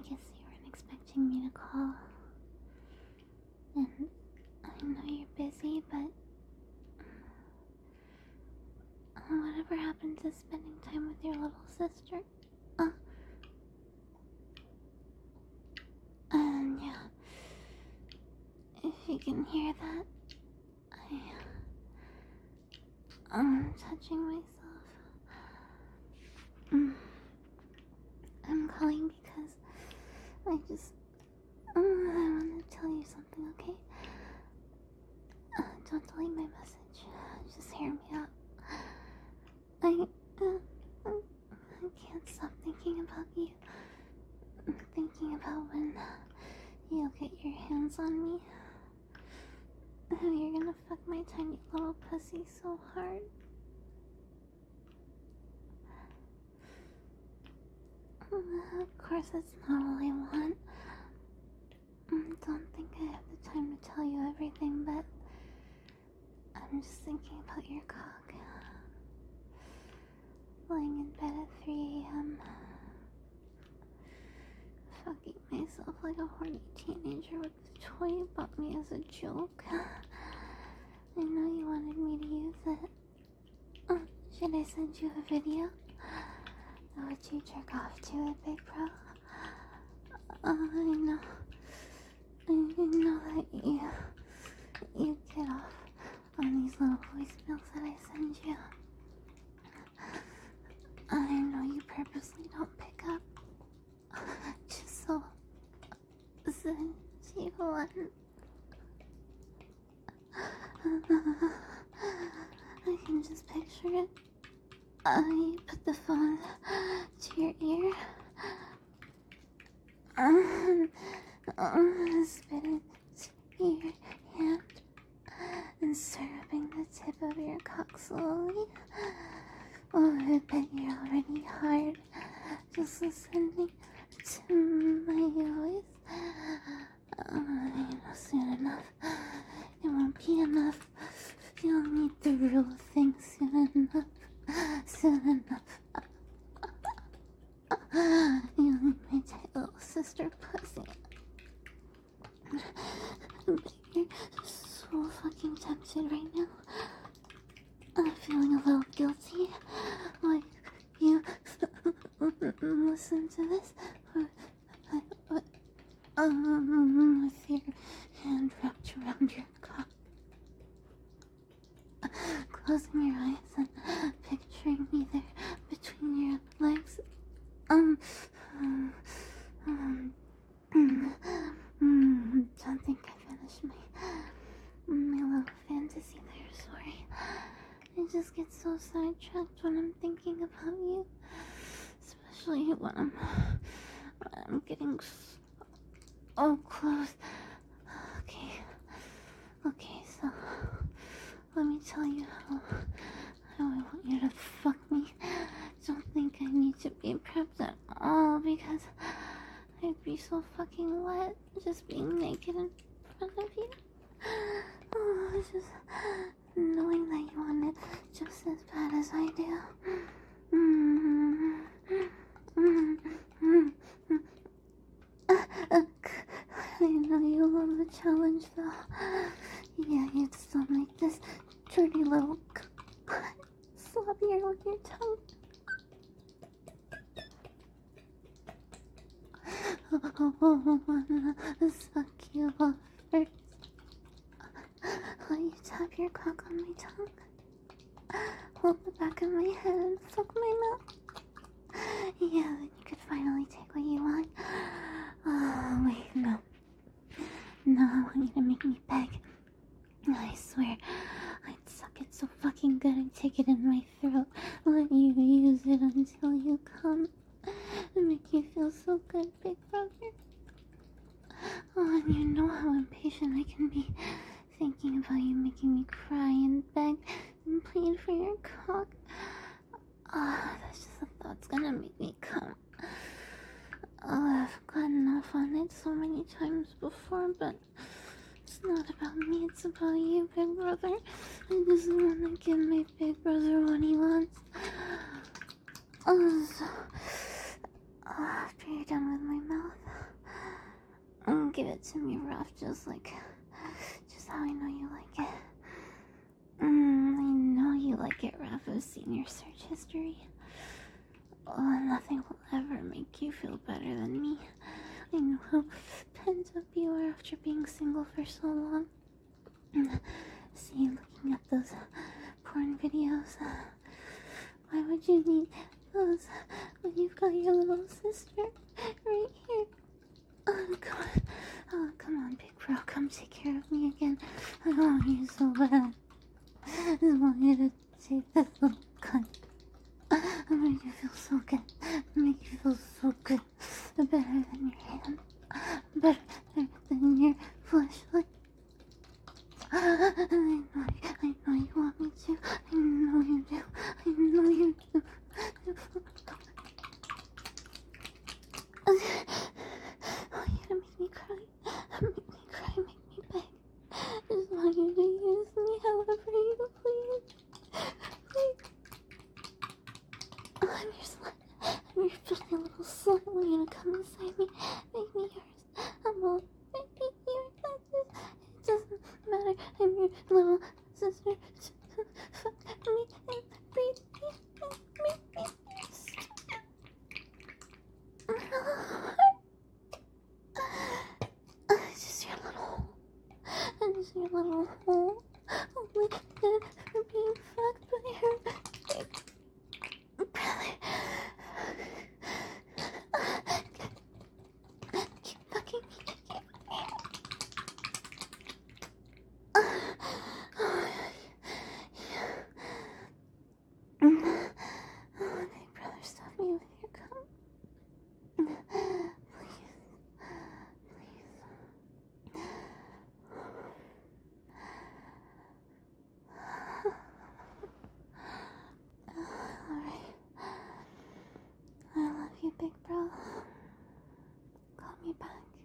guess you weren't expecting me to call. And I know you're busy, but whatever happened to spending time with your little sister? And yeah, if you can hear that, I'm touching myself. I'm calling because I want to tell you something, okay? Don't delete my message. Just hear me out. I can't stop thinking about you. Thinking about when you'll get your hands on me. How you're gonna fuck my tiny little pussy so hard. Of course, that's not all I want. Don't think I have the time to tell you everything, but I'm just thinking about your cock. Lying in bed at 3 a.m. Fucking myself like a horny teenager with the toy you bought me as a joke. I know you wanted me to use it. Should I send you a video? Would you jerk off to it, big bro? I know that you get off on these little voicemails that I send you. I know you purposely don't pick up. Just so you want. I can just picture it. You put the phone to your ear. Spit it to your hand and start rubbing the tip of your cock slowly. Oh, I bet you're already hard just listening to my voice. Soon enough, it won't be enough. You'll need the real thing soon enough. Soon enough. You'll need my tight little sister pussy. But you're so fucking tempted right now. I'm feeling a little guilty. Like you listen to this with your hand wrapped around your cock, closing your eyes and picturing me there between your legs. Don't think I finished my little fantasy there, sorry. I just get so sidetracked when I'm thinking about you, especially when I'm getting so close. Okay, so let me tell you how I want you to fuck me. Don't think I need to be prepped at all because I'd be so fucking wet just being naked in front of you. Oh, just knowing that you want it just as bad as I do. I know you love the challenge though. Yeah, you'd still make this dirty little slobbier with your tongue. Oh, I wanna suck you off first. Let you tap your cock on my tongue. Hold the back of my head and suck my mouth. Yeah, then you could finally take what you want. Oh, wait, no. No, I want you to make me beg. I swear, I'd suck it so fucking good I'd take it in my throat. Let you use it until you come. And make you feel so good, big brother. Oh, and you know how impatient I can be thinking about you making me cry and beg and plead for your cock. That's just a thought's gonna make me come. I've gotten off on it so many times before, but it's not about me, it's about you, big brother. I just wanna give my big brother what he wants. So, after you're done with my mouth, Give it to me rough, just how I know you like it. I know you like it rough. I've seen your search history. Oh, nothing will ever make you feel better than me. I know how pent up you are after being single for so long. See, looking at those porn videos. Why would you need those when you've got your little sister right here? Oh, God. Oh, come on, big bro. Come take care of me again. I want you so bad. I just want you to take this little gun. I make you feel so good. I make you feel so good. Better than your hand. Better than your flashlight. I know you want me to. I know you do. I know you do. Oh, you to make me cry. Make me cry, make me beg. Just want you to use me however you please. Please. I'm your slut. I'm your filthy little slut. I want you to come inside me. Make me yours. I'm all make me yours. It doesn't matter. I'm your little sister. Fuck me and breathe me and make me yours. It's just your little hole. It's your little hole. Only good for being fucked by her brother. Keep fucking me. Big brother, stuff me with your cum. Please. Alright. I love you, big bro. Call me back.